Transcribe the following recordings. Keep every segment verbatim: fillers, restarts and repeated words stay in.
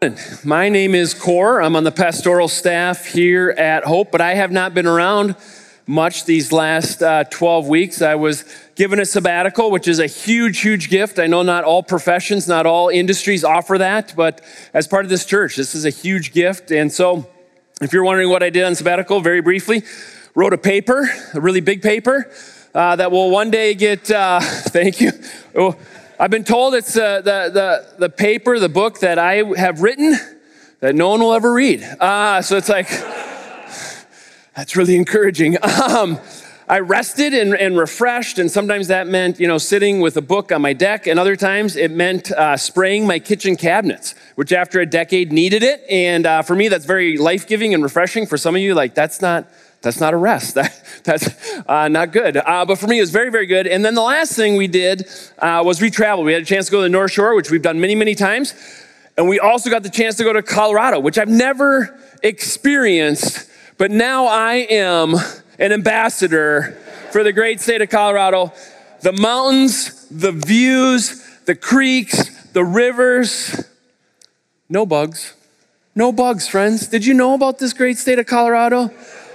My name is Core. I'm on the pastoral staff here at Hope, but I have not been around much these last uh, twelve weeks. I was given a sabbatical, which is a huge, huge gift. I know not all professions, not all industries offer that, but as part of this church, this is a huge gift. And so if you're wondering what I did on sabbatical, very briefly, wrote a paper, a really big paper, uh, that will one day get, uh, thank you. Oh, I've been told it's uh, the, the, the paper, the book that I have written that no one will ever read. Uh, so it's like, that's really encouraging. Um, I rested and, and refreshed, and sometimes that meant, you know, sitting with a book on my deck, and other times it meant uh, spraying my kitchen cabinets, which after a decade needed it. And uh, for me, that's very life-giving and refreshing. For some of you, like, that's not that's not a rest. That, that's uh, not good. Uh, but for me, it was very, very good. And then the last thing we did uh, was we traveled. We had a chance to go to the North Shore, which we've done many, many times. And we also got the chance to go to Colorado, which I've never experienced. But now I am an ambassador for the great state of Colorado. The mountains, the views, the creeks, the rivers. No bugs. No bugs, friends. Did you know about this great state of Colorado?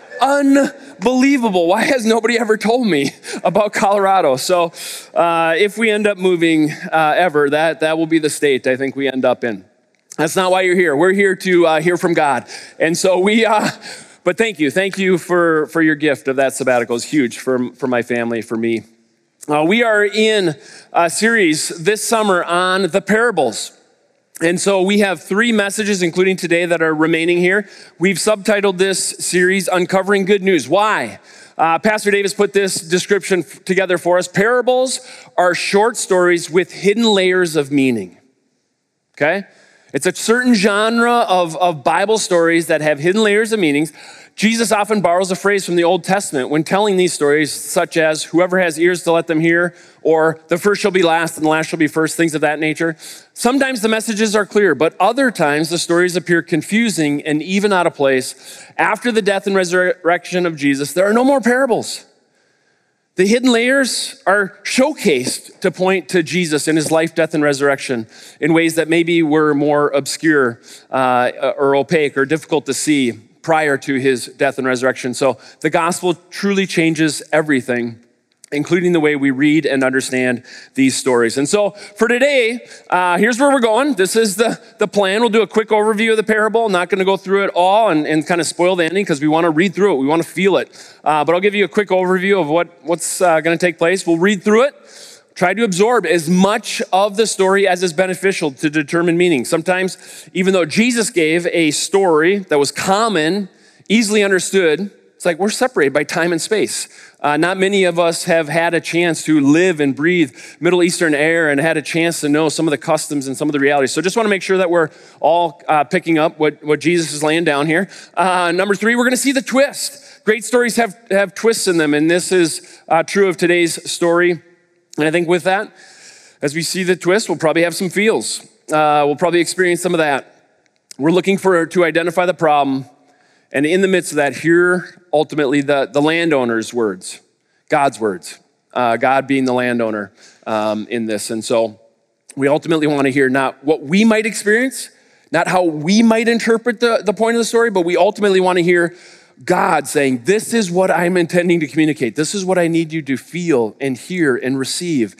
Unbelievable. Why has nobody ever told me about Colorado? So uh, if we end up moving uh, ever, that, that will be the state I think we end up in. That's not why you're here. We're here to uh, hear from God. And so we... Uh, But thank you. Thank you for, for your gift of that sabbatical. It's huge for, for my family, for me. Uh, we are in a series this summer on the parables. And so we have three messages, including today, that are remaining here. We've subtitled this series, Uncovering Good News. Why? Uh, Pastor Davis put this description f- together for us. Parables are short stories with hidden layers of meaning. Okay? It's a certain genre of, of Bible stories that have hidden layers of meanings. Jesus often borrows a phrase from the Old Testament when telling these stories, such as, whoever has ears to let them hear, or the first shall be last and the last shall be first, things of that nature. Sometimes the messages are clear, but other times the stories appear confusing and even out of place. After the death and resurrection of Jesus, there are no more parables. The hidden layers are showcased to point to Jesus and his life, death, and resurrection in ways that maybe were more obscure uh, or opaque or difficult to see prior to his death and resurrection. So the gospel truly changes everything, including the way we read and understand these stories. And so for today, uh, here's where we're going. This is the, the plan. We'll do a quick overview of the parable. I'm not going to go through it all and, and kind of spoil the ending because we want to read through it. We want to feel it. Uh, but I'll give you a quick overview of what, what's uh, going to take place. We'll read through it. Try to absorb as much of the story as is beneficial to determine meaning. Sometimes, even though Jesus gave a story that was common, easily understood, it's like we're separated by time and space. Uh, not many of us have had a chance to live and breathe Middle Eastern air and had a chance to know some of the customs and some of the realities. So just want to make sure that we're all uh, picking up what, what Jesus is laying down here. Uh, number three, we're going to see the twist. Great stories have, have twists in them, and this is uh, true of today's story. And I think with that, as we see the twist, we'll probably have some feels. Uh, we'll probably experience some of that. We're looking for to identify the problem. And in the midst of that, hear ultimately the, the landowner's words, God's words, uh, God being the landowner um, in this. And so we ultimately want to hear not what we might experience, not how we might interpret the, the point of the story, but we ultimately want to hear God saying, this is what I'm intending to communicate. This is what I need you to feel and hear and receive.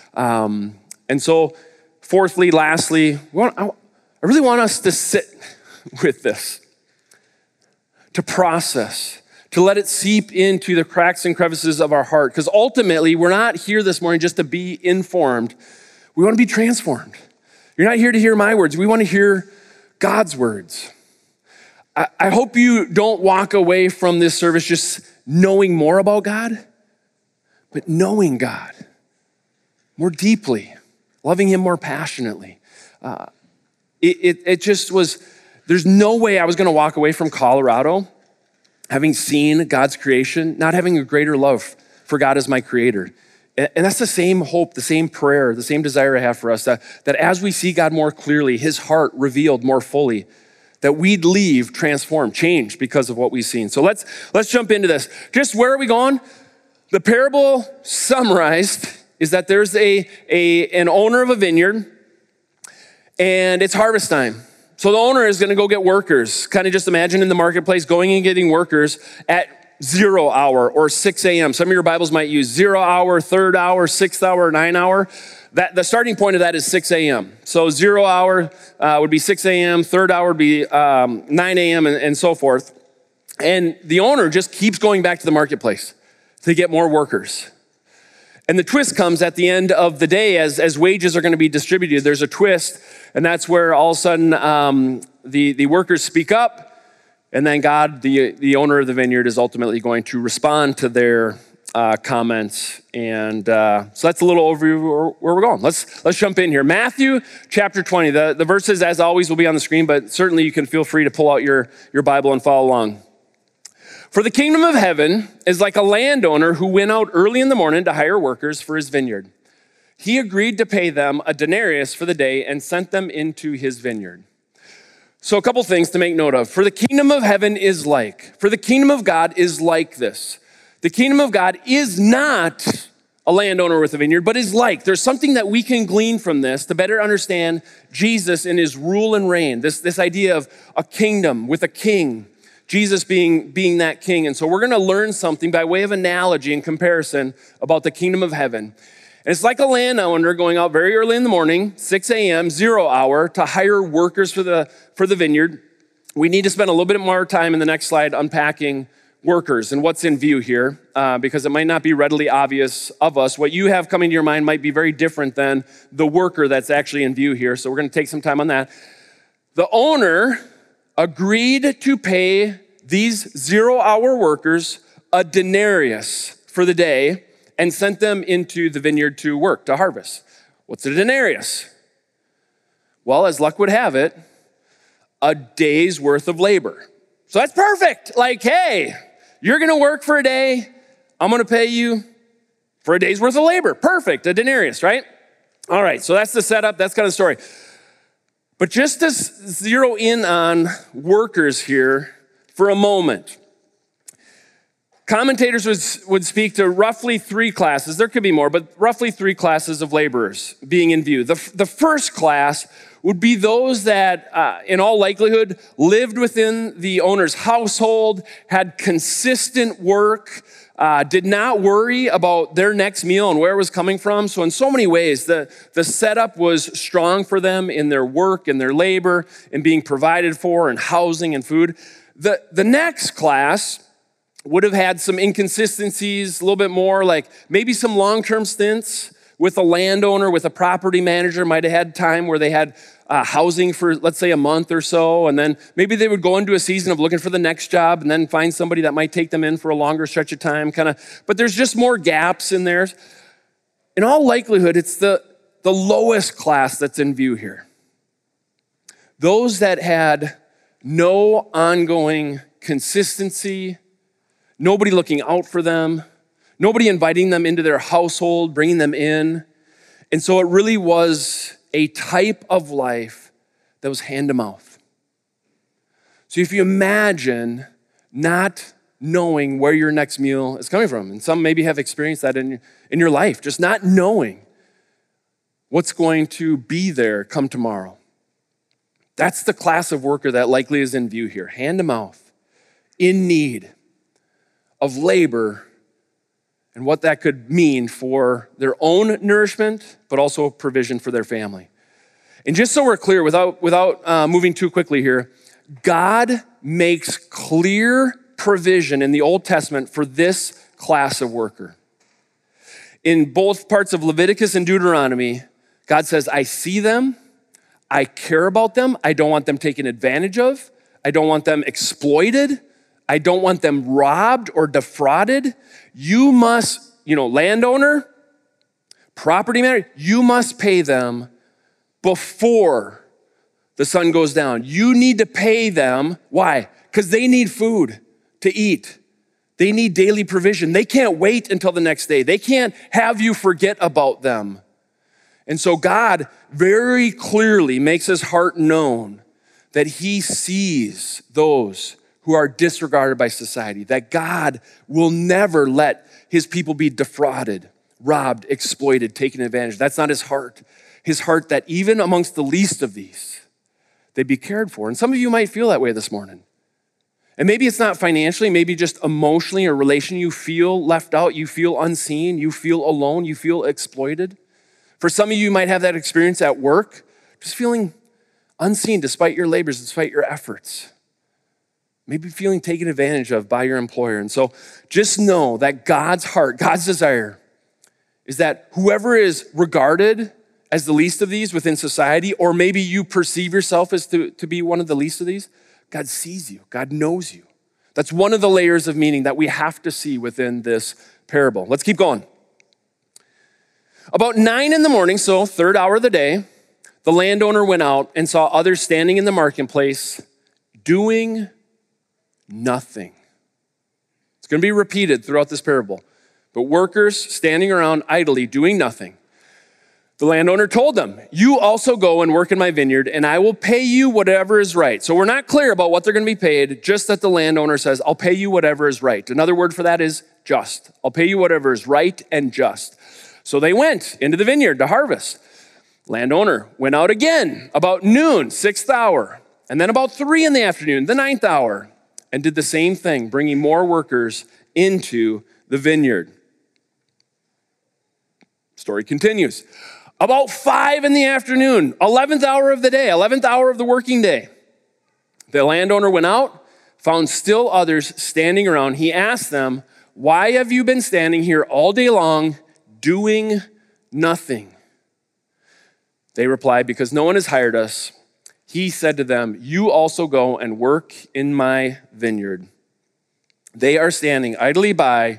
Um, and so fourthly, lastly, we want, I really want us to sit with this, to process, to let it seep into the cracks and crevices of our heart. Because ultimately, we're not here this morning just to be informed. We want to be transformed. You're not here to hear my words. We want to hear God's words. I, I hope you don't walk away from this service just knowing more about God, but knowing God more deeply, loving him more passionately. Uh, it, it, it just was... There's no way I was going to walk away from Colorado having seen God's creation, not having a greater love for God as my creator. And that's the same hope, the same prayer, the same desire I have for us, that, that as we see God more clearly, his heart revealed more fully, that we'd leave transformed, changed because of what we've seen. So let's, let's jump into this. Just where are we going? The parable summarized is that there's a, a an owner of a vineyard and it's harvest time. So the owner is going to go get workers. Kind of just imagine in the marketplace going and getting workers at zero hour or six a.m. Some of your Bibles might use zero hour, third hour, sixth hour, nine hour. That, the starting point of that is six a.m. So zero hour uh, would be six a.m., third hour would be um, nine a.m. And, and so forth. And the owner just keeps going back to the marketplace to get more workers. And the twist comes at the end of the day as, as wages are going to be distributed. There's a twist, and that's where all of a sudden um, the, the workers speak up, and then God, the, the owner of the vineyard, is ultimately going to respond to their uh, comments. And uh, so that's a little overview of where we're going. Let's, let's jump in here. Matthew chapter twenty. The, the verses, as always, will be on the screen, but certainly you can feel free to pull out your, your Bible and follow along. For the kingdom of heaven is like a landowner who went out early in the morning to hire workers for his vineyard. He agreed to pay them a denarius for the day and sent them into his vineyard. So a couple things to make note of. For the kingdom of heaven is like, for the kingdom of God is like this. The kingdom of God is not a landowner with a vineyard, but is like. There's something that we can glean from this to better understand Jesus and his rule and reign. This, this idea of a kingdom with a king. Jesus being, being that king. And so we're going to learn something by way of analogy and comparison about the kingdom of heaven. And it's like a landowner going out very early in the morning, six a.m., zero hour, to hire workers for the, for the vineyard. We need to spend a little bit more time in the next slide unpacking workers and what's in view here, uh, because it might not be readily obvious of us. What you have coming to your mind might be very different than the worker that's actually in view here. So we're going to take some time on that. The owner agreed to pay these zero-hour workers a denarius for the day and sent them into the vineyard to work, to harvest. What's a denarius? Well, as luck would have it, a day's worth of labor. So that's perfect. Like, hey, you're going to work for a day. I'm going to pay you for a day's worth of labor. Perfect, a denarius, right? All right, so that's the setup. That's kind of the story. But just to zero in on workers here for a moment, commentators would, would speak to roughly three classes. There could be more, but roughly three classes of laborers being in view. The, the first class would be those that, uh, in all likelihood, lived within the owner's household, had consistent work, Uh, did not worry about their next meal and where it was coming from. So in so many ways, the, the setup was strong for them in their work and their labor and being provided for and housing and food. The, the next class would have had some inconsistencies, a little bit more, like maybe some long-term stints with a landowner, with a property manager, might have had time where they had uh, housing for, let's say, a month or so, and then maybe they would go into a season of looking for the next job and then find somebody that might take them in for a longer stretch of time, kind of, but there's just more gaps in there. In all likelihood, it's the, the lowest class that's in view here. Those that had no ongoing consistency, nobody looking out for them, nobody inviting them into their household, bringing them in. And so it really was a type of life that was hand to mouth. So if you imagine not knowing where your next meal is coming from, and some maybe have experienced that in, in your life, just not knowing what's going to be there come tomorrow. That's the class of worker that likely is in view here, hand to mouth, in need of labor, and what that could mean for their own nourishment, but also provision for their family. And just so we're clear, without, without uh, moving too quickly here, God makes clear provision in the Old Testament for this class of worker. In both parts of Leviticus and Deuteronomy, God says, I see them, I care about them, I don't want them taken advantage of, I don't want them exploited, I don't want them robbed or defrauded. You must, you know, landowner, property manager, you must pay them before the sun goes down. You need to pay them. Why? Because they need food to eat. They need daily provision. They can't wait until the next day. They can't have you forget about them. And so God very clearly makes his heart known that he sees those who are disregarded by society, that God will never let his people be defrauded, robbed, exploited, taken advantage. That's not his heart. His heart that even amongst the least of these, they'd be cared for. And some of you might feel that way this morning. And maybe it's not financially, maybe just emotionally or relationally, you feel left out, you feel unseen, you feel alone, you feel exploited. For some of you, you might have that experience at work, just feeling unseen despite your labors, despite your efforts. Maybe feeling taken advantage of by your employer. And so just know that God's heart, God's desire is that whoever is regarded as the least of these within society, or maybe you perceive yourself as to, to be one of the least of these, God sees you, God knows you. That's one of the layers of meaning that we have to see within this parable. Let's keep going. About nine in the morning, so third hour of the day, the landowner went out and saw others standing in the marketplace doing nothing. It's going to be repeated throughout this parable. But workers standing around idly doing nothing. The landowner told them, you also go and work in my vineyard, and I will pay you whatever is right. So we're not clear about what they're going to be paid, just that the landowner says, I'll pay you whatever is right. Another word for that is just. I'll pay you whatever is right and just. So they went into the vineyard to harvest. Landowner went out again about noon, sixth hour, and then about three in the afternoon, the ninth hour, and did the same thing, bringing more workers into the vineyard. Story continues. About five in the afternoon, eleventh hour of the day, eleventh hour of the working day, the landowner went out, found still others standing around. He asked them, why have you been standing here all day long doing nothing? They replied, because no one has hired us. He said to them, you also go and work in my vineyard. They are standing idly by,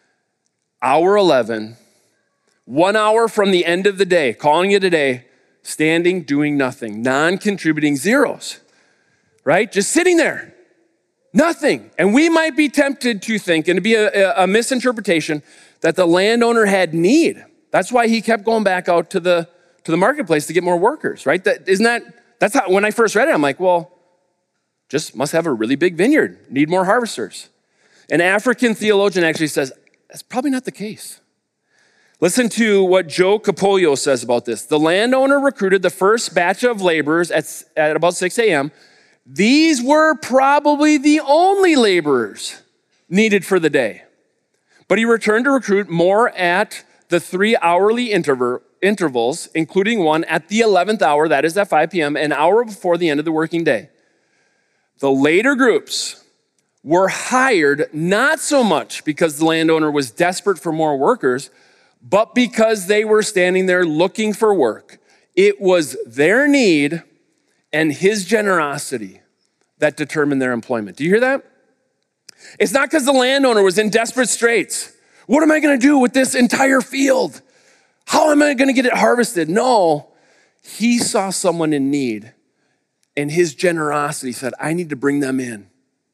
hour eleven, one hour from the end of the day, calling it a day, standing, doing nothing, non-contributing zeros, right? Just sitting there, nothing. And we might be tempted to think, and to be a, a misinterpretation, that the landowner had need. That's why he kept going back out to the, to the marketplace to get more workers, right? That, isn't that, that's how, when I first read it, I'm like, well, just must have a really big vineyard, need more harvesters. An African theologian actually says, that's probably not the case. Listen to what Joe Capolio says about this. The landowner recruited the first batch of laborers at, at about six a.m. These were probably the only laborers needed for the day. But he returned to recruit more at the three hourly interval, intervals, including one at the eleventh hour, that is at five p.m., an hour before the end of the working day. The later groups were hired not so much because the landowner was desperate for more workers, but because they were standing there looking for work. It was their need and his generosity that determined their employment. Do you hear that? It's not because the landowner was in desperate straits. What am I going to do with this entire field? How am I going to get it harvested? No, he saw someone in need, and his generosity said, I need to bring them in.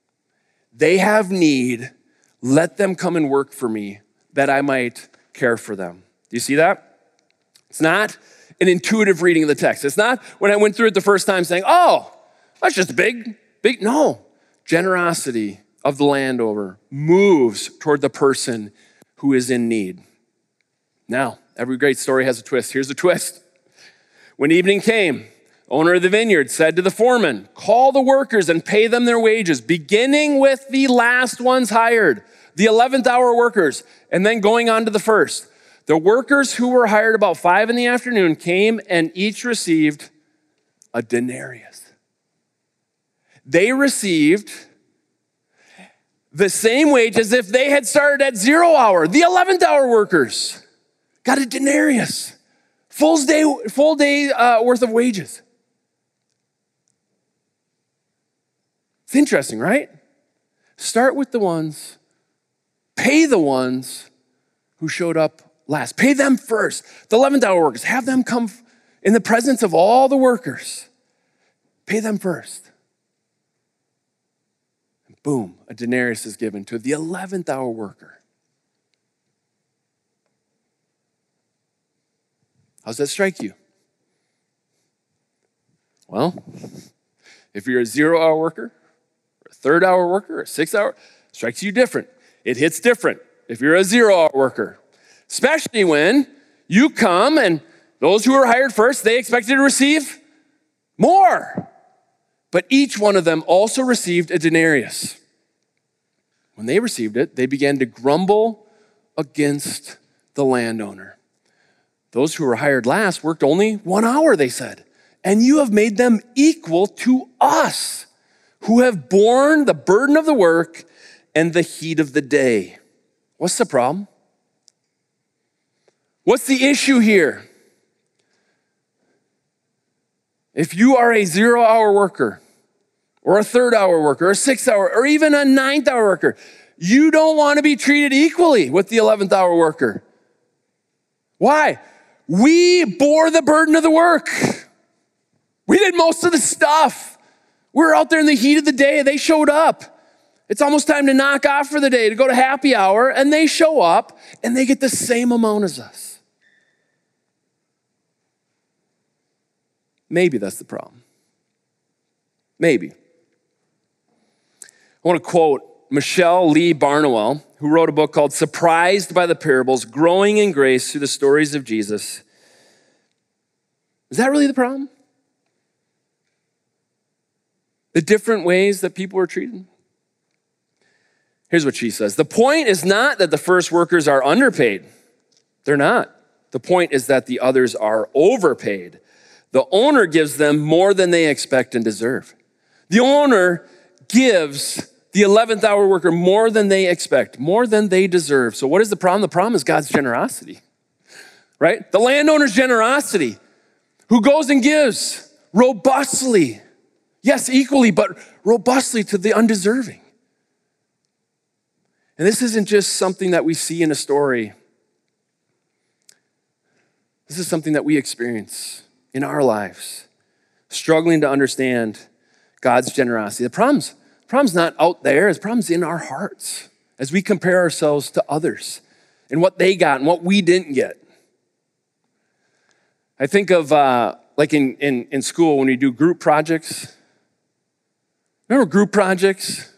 They have need. Let them come and work for me that I might care for them. Do you see that? It's not an intuitive reading of the text. It's not when I went through it the first time saying, oh, that's just big, big. No, generosity of the landowner moves toward the person who is in need. Now, every great story has a twist. Here's the twist. When evening came, the owner of the vineyard said to the foreman, call the workers and pay them their wages, beginning with the last ones hired, the eleventh hour workers, and then going on to the first. The workers who were hired about five in the afternoon came and each received a denarius. They received the same wage as if they had started at zero hour. The eleventh hour workers got a denarius, full day, full day uh, worth of wages. It's interesting, right? Start with the ones, pay the ones who showed up last. Pay them first. The eleventh hour workers, have them come in the presence of all the workers. Pay them first. And boom, a denarius is given to the eleventh hour worker. How does that strike you? Well, if you're a zero hour worker, or a third hour worker, or a six hour, it strikes you different. It hits different if you're a zero hour worker. Especially when you come and those who were hired first, they expected to receive more. But each one of them also received a denarius. When they received it, they began to grumble against the landowner. Those who were hired last worked only one hour, they said, and you have made them equal to us, who have borne the burden of the work and the heat of the day. What's the problem? What's the issue here? If you are a zero-hour worker, or a third-hour worker, or a sixth-hour, or even a ninth-hour worker, you don't want to be treated equally with the eleventh-hour worker. Why? We bore the burden of the work. We did most of the stuff. We were out there in the heat of the day. They showed up. It's almost time to knock off for the day, to go to happy hour, and they show up, and they get the same amount as us. Maybe that's the problem. Maybe. I want to quote Michelle Lee Barnewall, who wrote a book called Surprised by the Parables, Growing in Grace Through the Stories of Jesus. Is that really the problem? The different ways that people were treated? Here's what she says. The point is not that the first workers are underpaid. They're not. The point is that the others are overpaid. The owner gives them more than they expect and deserve. The owner gives the eleventh hour worker more than they expect, more than they deserve. So what is the problem? The problem is God's generosity, right? The landowner's generosity, who goes and gives robustly, yes, equally, but robustly to the undeserving. And this isn't just something that we see in a story. This is something that we experience in our lives, struggling to understand God's generosity. The problem's, the problem's not out there, the problem's in our hearts as we compare ourselves to others and what they got and what we didn't get. I think of uh, like in, in, in school when we do group projects. Remember group projects?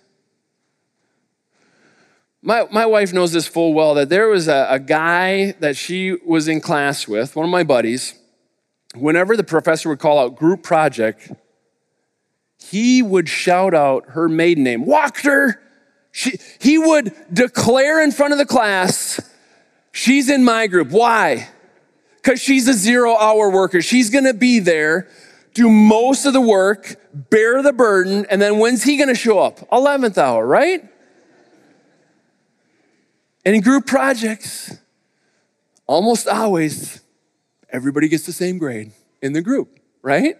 My, my wife knows this full well, that there was a, a guy that she was in class with, one of my buddies. Whenever the professor would call out group project, he would shout out her maiden name, Wachter. She, he would declare in front of the class, she's in my group. Why? Because she's a zero-hour worker. She's going to be there, do most of the work, bear the burden, and then when's he going to show up? eleventh hour, right? And in group projects, almost always, everybody gets the same grade in the group, right?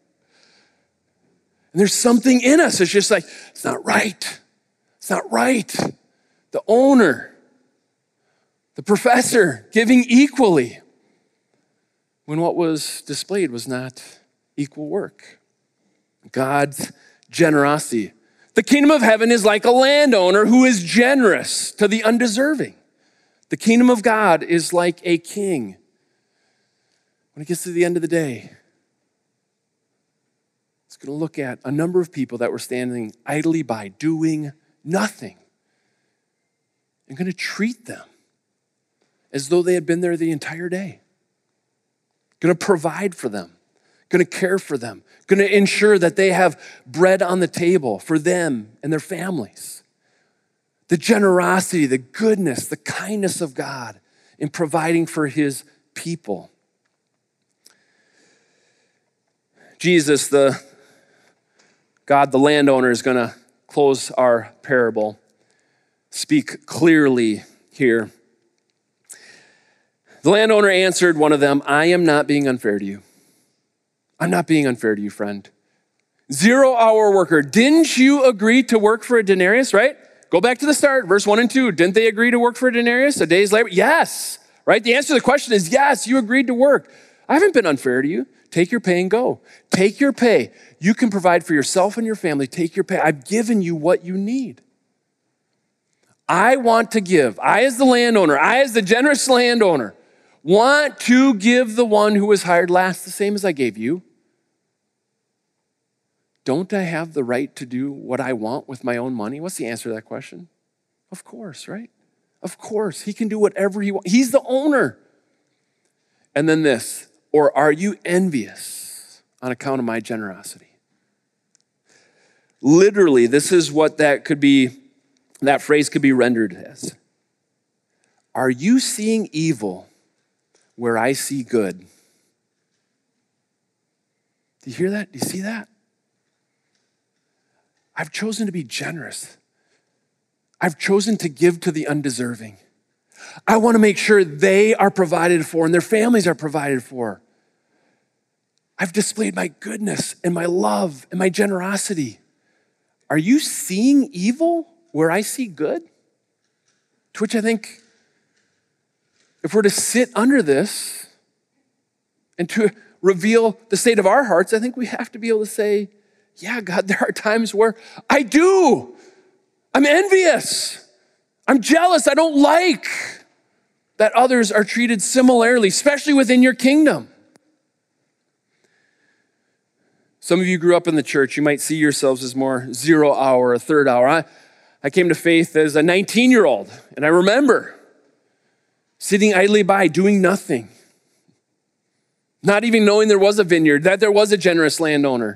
And there's something in us that's just like, it's not right. It's not right. The owner, the professor giving equally when what was displayed was not equal work. God's generosity. The kingdom of heaven is like a landowner who is generous to the undeserving. The kingdom of God is like a king. When it gets to the end of the day, it's going to look at a number of people that were standing idly by, doing nothing, and going to treat them as though they had been there the entire day. Going to provide for them, going to care for them, going to ensure that they have bread on the table for them and their families. The generosity, the goodness, the kindness of God in providing for his people. Jesus, the God, the landowner, is going to close our parable, speak clearly here. The landowner answered one of them, I am not being unfair to you. I'm not being unfair to you, friend. Zero-hour worker, didn't you agree to work for a denarius, right? Go back to the start, verse one and two. Didn't they agree to work for a denarius, a day's labor? Yes, right? The answer to the question is yes, you agreed to work. I haven't been unfair to you. Take your pay and go. Take your pay. You can provide for yourself and your family. Take your pay. I've given you what you need. I want to give. I, as the landowner, I, as the generous landowner, want to give the one who was hired last the same as I gave you. Don't I have the right to do what I want with my own money? What's the answer to that question? Of course, right? Of course. He can do whatever he wants. He's the owner. And then this, or are you envious on account of my generosity? Literally, this is what that could be, that phrase could be rendered as. Are you seeing evil where I see good? Do you hear that? Do you see that? I've chosen to be generous. I've chosen to give to the undeserving. I want to make sure they are provided for and their families are provided for. I've displayed my goodness and my love and my generosity. Are you seeing evil where I see good? To which I think, if we're to sit under this and to reveal the state of our hearts, I think we have to be able to say, yeah, God, there are times where I do. I'm envious. I'm jealous. I don't like that others are treated similarly, especially within your kingdom. Some of you grew up in the church. You might see yourselves as more zero hour, a third hour. I, I came to faith as a nineteen-year-old, and I remember sitting idly by, doing nothing, not even knowing there was a vineyard, that there was a generous landowner.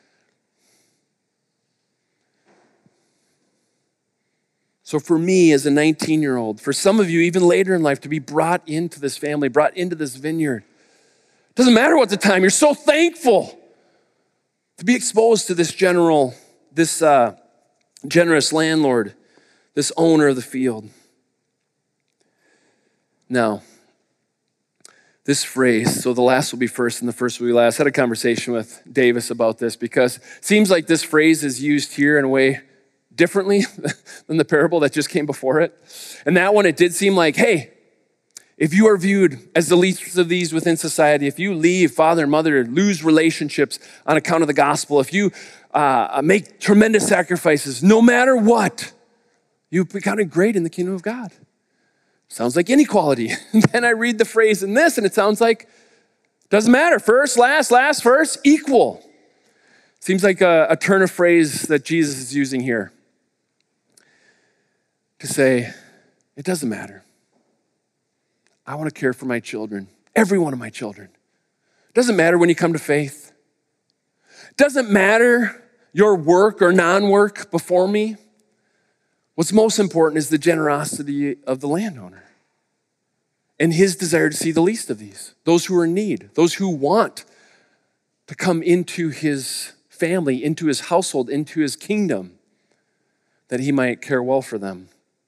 So for me as a nineteen-year-old, for some of you even later in life, to be brought into this family, brought into this vineyard, doesn't matter what the time, you're so thankful to be exposed to this general, this uh, generous landlord, this owner of the field. Now, this phrase, so the last will be first and the first will be last. I had a conversation with Davis about this because it seems like this phrase is used here in a way differently than the parable that just came before it. And that one, it did seem like, hey, if you are viewed as the least of these within society, if you leave father and mother, lose relationships on account of the gospel, if you uh, make tremendous sacrifices, no matter what, you've become great in the kingdom of God. Sounds like inequality. And then I read the phrase in this and it sounds like, doesn't matter, first, last, last, first, equal. Seems like a, a turn of phrase that Jesus is using here to say, it doesn't matter. I want to care for my children, every one of my children. Doesn't matter when you come to faith. Doesn't matter your work or non-work before me. What's most important is the generosity of the landowner and his desire to see the least of these, those who are in need, those who want to come into his family, into his household, into his kingdom, that he might care well for them.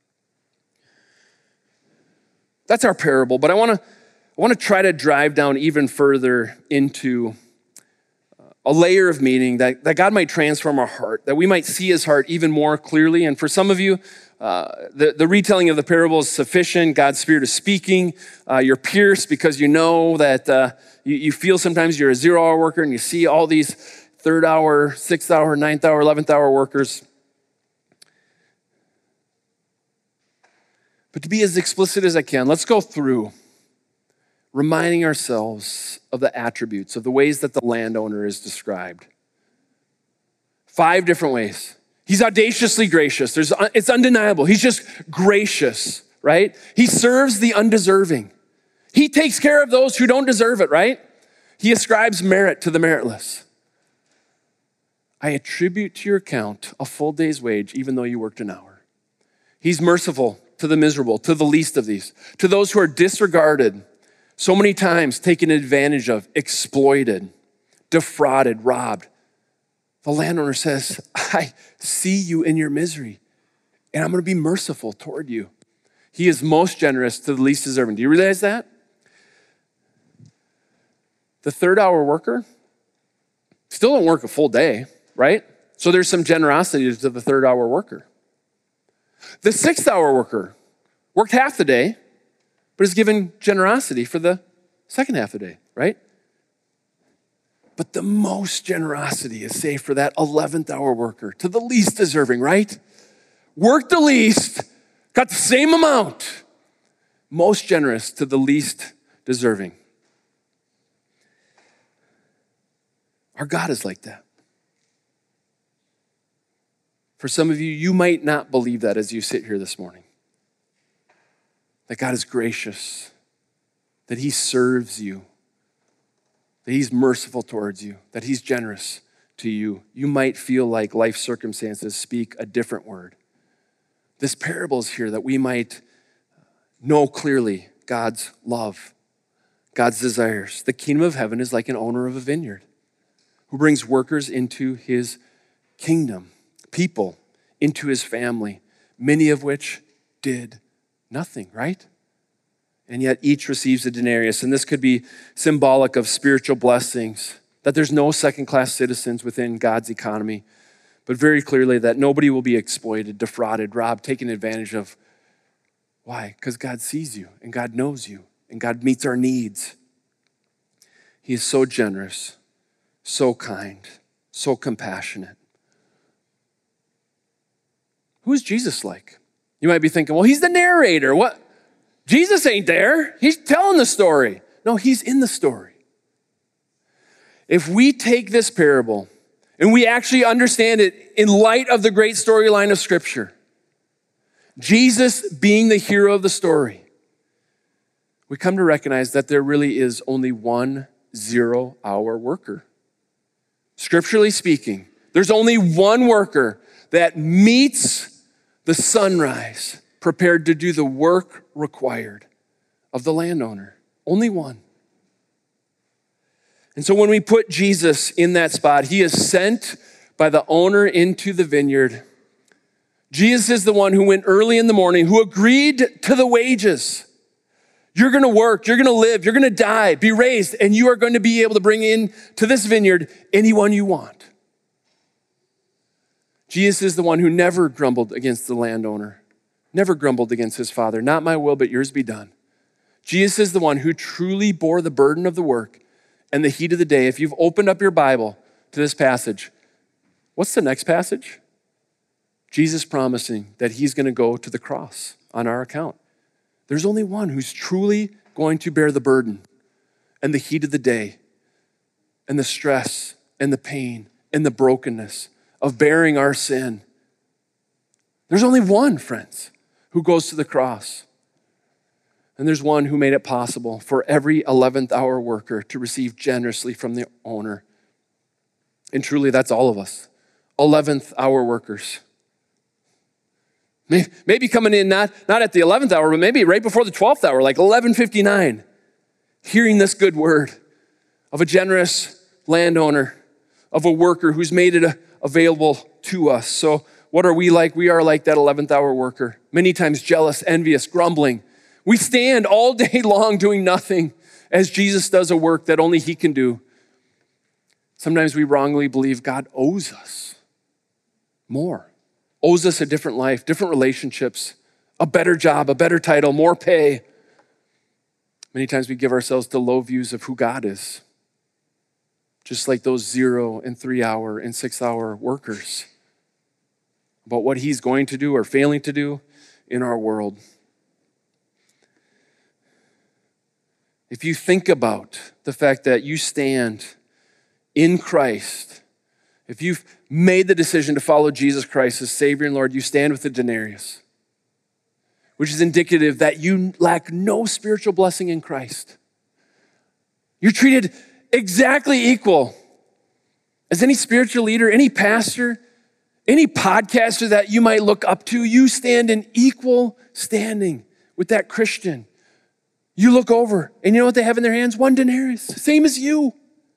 That's our parable, but I want to I want to try to drive down even further into a layer of meaning that, that God might transform our heart, that we might see his heart even more clearly. And for some of you, uh, the, the retelling of the parable is sufficient. God's Spirit is speaking. Uh, you're pierced because you know that uh, you, you feel sometimes you're a zero-hour worker and you see all these third hour, sixth hour, ninth hour, eleventh hour workers. But to be as explicit as I can, let's go through reminding ourselves of the attributes, of the ways that the landowner is described. Five different ways. He's audaciously gracious. There's, it's undeniable. He's just gracious, right? He serves the undeserving. He takes care of those who don't deserve it, right? He ascribes merit to the meritless. I attribute to your account a full day's wage, even though you worked an hour. He's merciful to the miserable, to the least of these, to those who are disregarded, so many times taken advantage of, exploited, defrauded, robbed. The landowner says, I see you in your misery, and I'm going to be merciful toward you. He is most generous to the least deserving. Do you realize that? The third hour worker still don't work a full day, right? So there's some generosity to the third hour worker. The sixth hour worker worked half the day, but is given generosity for the second half of the day, right? But the most generosity is saved for that eleventh hour worker, to the least deserving, right? Worked the least, got the same amount. Most generous to the least deserving. Our God is like that. For some of you, you might not believe that as you sit here this morning. That God is gracious, that he serves you, that he's merciful towards you, that he's generous to you. You might feel like life circumstances speak a different word. This parable is here that we might know clearly God's love, God's desires. The kingdom of heaven is like an owner of a vineyard who brings workers into his kingdom, people into his family, many of which did nothing, right? And yet each receives a denarius. And this could be symbolic of spiritual blessings, that there's no second-class citizens within God's economy, but very clearly that nobody will be exploited, defrauded, robbed, taken advantage of. Why? Because God sees you and God knows you and God meets our needs. He is so generous, so kind, so compassionate. Who is Jesus like? You might be thinking, well, he's the narrator. What? Jesus ain't there. He's telling the story. No, he's in the story. If we take this parable and we actually understand it in light of the great storyline of Scripture, Jesus being the hero of the story, we come to recognize that there really is only one zero-hour worker. Scripturally speaking, there's only one worker that meets the sunrise, prepared to do the work required of the landowner. Only one. And so when we put Jesus in that spot, he is sent by the owner into the vineyard. Jesus is the one who went early in the morning, who agreed to the wages. You're gonna work, you're gonna live, you're gonna die, be raised, and you are going to be able to bring in to this vineyard anyone you want. Jesus is the one who never grumbled against the landowner, never grumbled against his father. Not my will, but yours be done. Jesus is the one who truly bore the burden of the work and the heat of the day. If you've opened up your Bible to this passage, what's the next passage? Jesus promising that he's going to go to the cross on our account. There's only one who's truly going to bear the burden and the heat of the day and the stress and the pain and the brokenness of bearing our sin. There's only one, friends, who goes to the cross. And there's one who made it possible for every eleventh hour worker to receive generously from the owner. And truly, that's all of us, eleventh hour workers. Maybe coming in not, not at the eleventh hour, but maybe right before the twelfth hour, like eleven fifty-nine, hearing this good word of a generous landowner, of a worker who's made it available to us. So what are we like? We are like that eleventh hour worker, many times jealous, envious, grumbling. We stand all day long doing nothing as Jesus does a work that only he can do. Sometimes we wrongly believe God owes us more, owes us a different life, different relationships, a better job, a better title, more pay. Many times we give ourselves to low views of who God is, just like those zero and three hour and six hour workers, about what he's going to do or failing to do in our world. If you think about the fact that you stand in Christ, if you've made the decision to follow Jesus Christ as Savior and Lord, you stand with the denarius, which is indicative that you lack no spiritual blessing in Christ. You're treated exactly equal as any spiritual leader, any pastor, any podcaster that you might look up to. You stand in equal standing with that Christian. You look over and you know what they have in their hands? One denarius, same as you.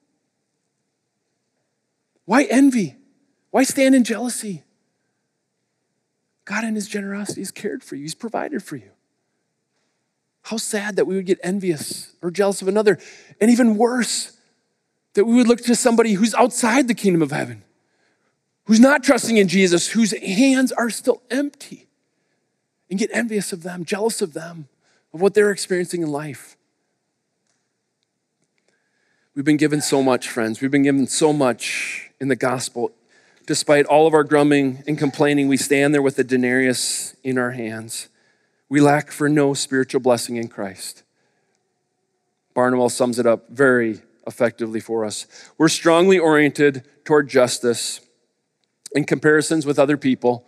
Why envy? Why stand in jealousy? God in his generosity has cared for you. He's provided for you. How sad that we would get envious or jealous of another. And even worse, that we would look to somebody who's outside the kingdom of heaven, who's not trusting in Jesus, whose hands are still empty, and get envious of them, jealous of them, of what they're experiencing in life. We've been given so much, friends. We've been given so much in the gospel. Despite all of our grumbling and complaining, we stand there with the denarius in our hands. We lack for no spiritual blessing in Christ. Barnwell sums it up very effectively for us. We're strongly oriented toward justice, and comparisons with other people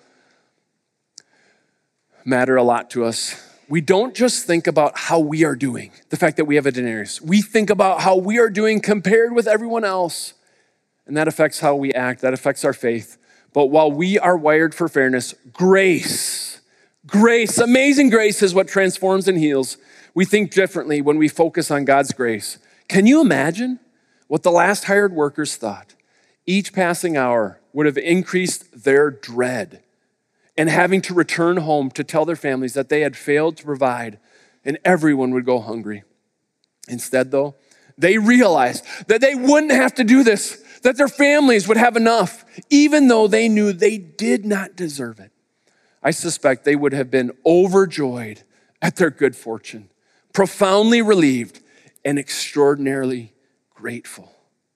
matter a lot to us. We don't just think about how we are doing, the fact that we have a denarius. We think about how we are doing compared with everyone else. and that affects how we act, that affects our faith. But while we are wired for fairness, grace, grace, amazing grace is what transforms and heals. We think differently when we focus on God's grace. Can you imagine what the last hired workers thought? Each passing hour would have increased their dread and having to return home to tell their families that they had failed to provide, and everyone would go hungry. Instead, though, they realized that they wouldn't have to do this, that their families would have enough, even though they knew they did not deserve it. I suspect they would have been overjoyed at their good fortune, profoundly relieved, and extraordinarily grateful.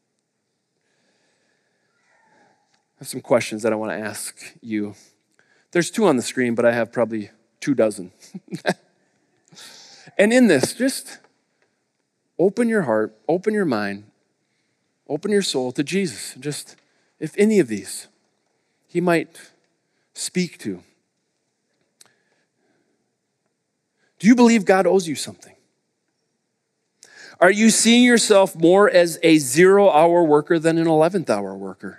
I have some questions that I want to ask you. There's two on the screen, but I have probably two dozen. And in this, just open your heart, open your mind, open your soul to Jesus. Just, if any of these he might speak to. Do you believe God owes you something? Are you seeing yourself more as a zero-hour worker than an eleventh-hour worker?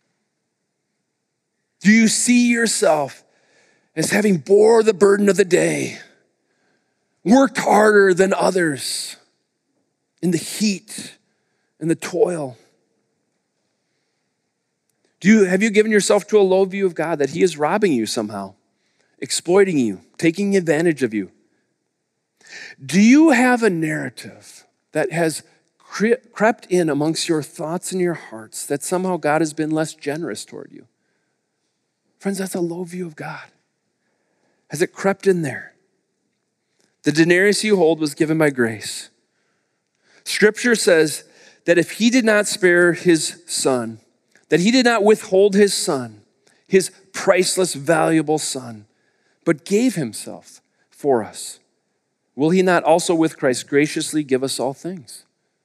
Do you see yourself as having bore the burden of the day, worked harder than others in the heat and the toil? Do you, have you given yourself to a low view of God, that he is robbing you somehow, exploiting you, taking advantage of you? Do you have a narrative that has cre- crept in amongst your thoughts and your hearts that somehow God has been less generous toward you? Friends, that's a low view of God. Has it crept in there? The denarius you hold was given by grace. Scripture says that if he did not spare his son, that he did not withhold his son, his priceless, valuable son, but gave himself for us, will he not also with Christ graciously give us all things?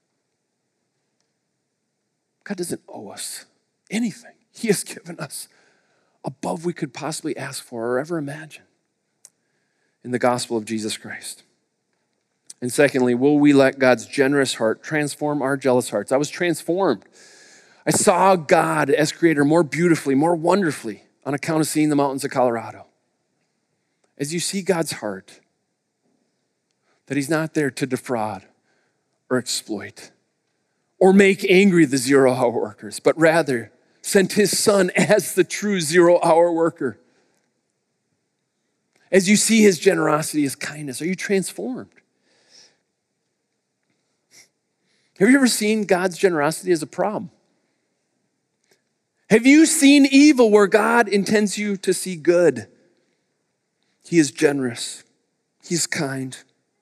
God doesn't owe us anything. He has given us above we could possibly ask for or ever imagine in the gospel of Jesus Christ. And secondly, will we let God's generous heart transform our jealous hearts? I was transformed. I saw God as creator more beautifully, more wonderfully on account of seeing the mountains of Colorado. As you see God's heart, that he's not there to defraud or exploit or make angry the zero-hour workers, but rather sent his son as the true zero-hour worker. As you see his generosity, his kindness, are you transformed? Have you ever seen God's generosity as a problem? Have you seen evil where God intends you to see good? He is generous. He's kind.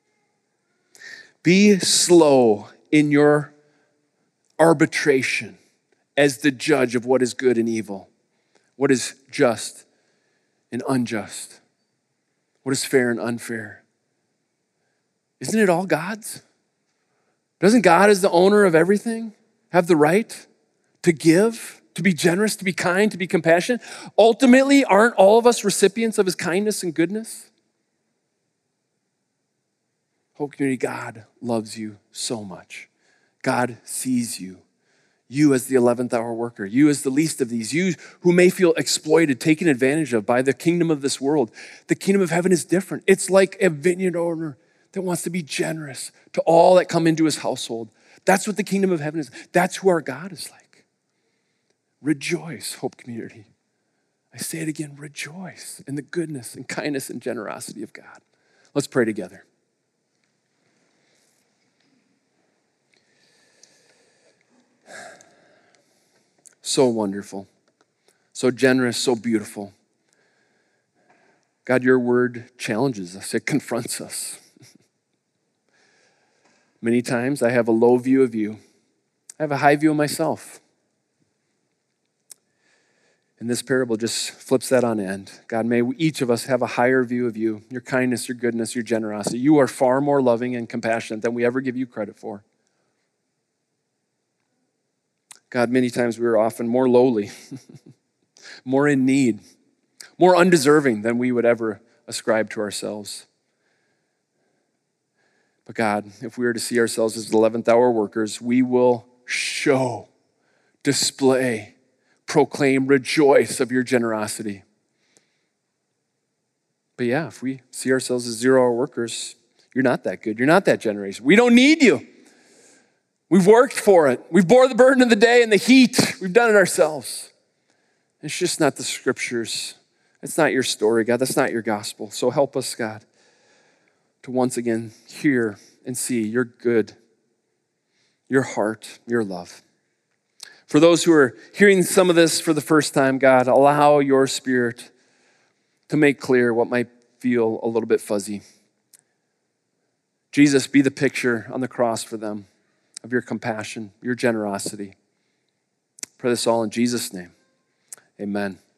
Be slow in your arbitration as the judge of what is good and evil, what is just and unjust, what is fair and unfair. Isn't it all God's? Doesn't God, as the owner of everything, have the right to give, to be generous, to be kind, to be compassionate? Ultimately, aren't all of us recipients of his kindness and goodness? Hope Community, God loves you so much. God sees you. You as the eleventh hour worker, you as the least of these, you who may feel exploited, taken advantage of by the kingdom of this world. The kingdom of heaven is different. It's like a vineyard owner that wants to be generous to all that come into his household. That's what the kingdom of heaven is. That's who our God is like. Rejoice, Hope Community. I say it again, rejoice in the goodness and kindness and generosity of God. Let's pray together. So wonderful, so generous, so beautiful. God, your word challenges us. It confronts us. Many times I have a low view of you. I have a high view of myself. And this parable just flips that on end. God, may each of us have a higher view of you, your kindness, your goodness, your generosity. You are far more loving and compassionate than we ever give you credit for. God, many times we are often more lowly, more in need, more undeserving than we would ever ascribe to ourselves. But God, if we are to see ourselves as eleventh hour workers, we will show display, proclaim, rejoice of your generosity. But yeah, if we see ourselves as zero-hour workers, you're not that good. You're not that generous. We don't need you. We've worked for it. We've bore the burden of the day and the heat. We've done it ourselves. It's just not the scriptures. It's not your story, God. That's not your gospel. So help us, God, to once again hear and see your good, your heart, your love. For those who are hearing some of this for the first time, God, allow your Spirit to make clear what might feel a little bit fuzzy. Jesus, be the picture on the cross for them of your compassion, your generosity. Pray this all in Jesus' name. Amen.